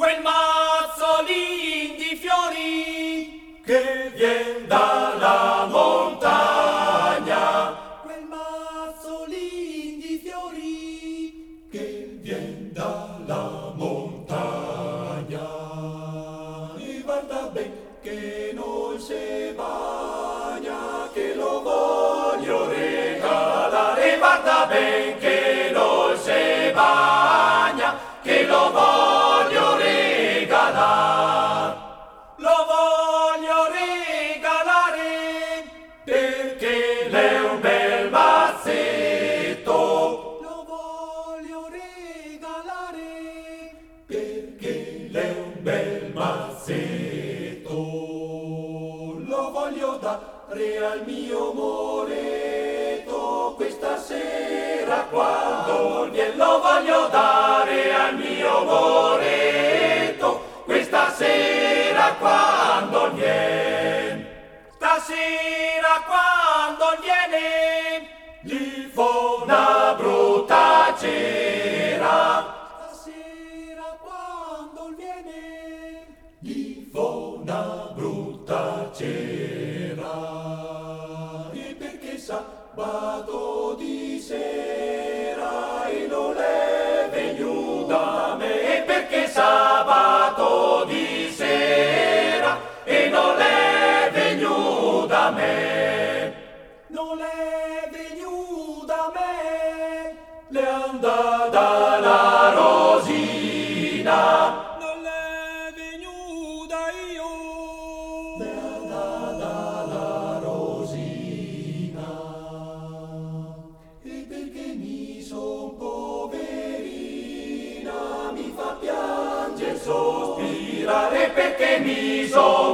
quel mazzolin di fiori che vien dalla montagna, quel mazzolin di fiori che vien dalla montagna. E guarda ben che non si bagna, che lo voglio regalare. Guarda ben che non si bagna, che lo voglio regalare. lo voglio regalare Perché l'è un bel mazzetto, lo voglio regalare perché l'è un bel mazzetto. Lo voglio dare al mio moretto questa sera quando viene. Lo voglio dare al mio moretto questa sera quando viene. stasera quando viene Gli fa una brutta cera, stasera quando viene gli fa una brutta cera. E perché sabato di sera e non è venuta a me? E perché sabato di sera e non è venuta a me? non è venuta a me, Le è andata la rosina, non è venuta io, le è andata la rosina. E perché mi son poverina, mi fa piangere, sospirare, perché mi son